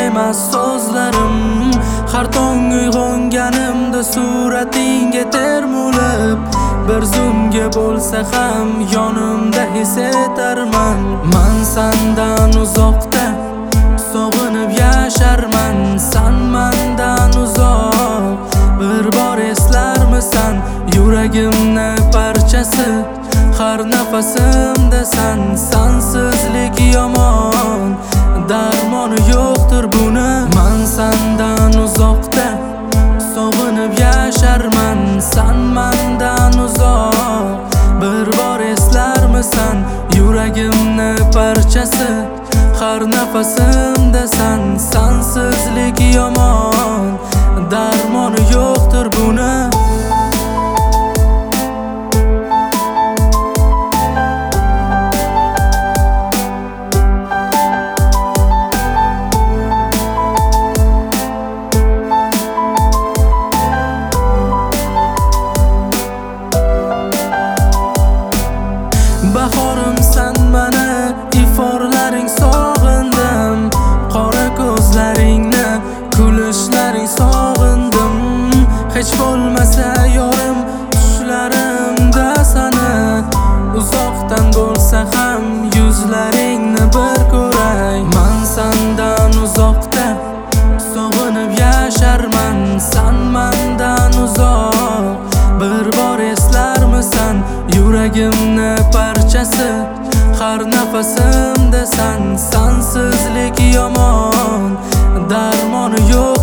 emas so'zlarim. Har tong uyg'onganimda suratingga termulib, bir zumga bo'lsa ham yonimda his etarman. Men sendan uzoqda sog'inib yasharman, sen mendan uzoq bir bor eslarmisan yuragimni parchasi, har nafasimda sen. Sensizlik yomon, darmoni yo'qdir buni. Men sendan uzoqda sog'inib yasharman, sen mendan uzoq bir bor eslarmisan yuragimni parchasi, har nafasimda sen. Sensizlik yomon, darmoni yo'qdir buni. Bahorim sen meni, iforlaring sog'indim, qora ko'zlaringni, kulishlaring sog'indim. Hech bo'lmasa yorim tushlarimda seni, uzoqdan bo'lsa ham yuzlaringni bir ko'ray. Men sendan uzoqda sog'inib yasharman, sen mendan uzoq bir bor eslarmisan yuragimni parchasi, har nafasimda sen. Sensizlik yomon, darmoni yo'q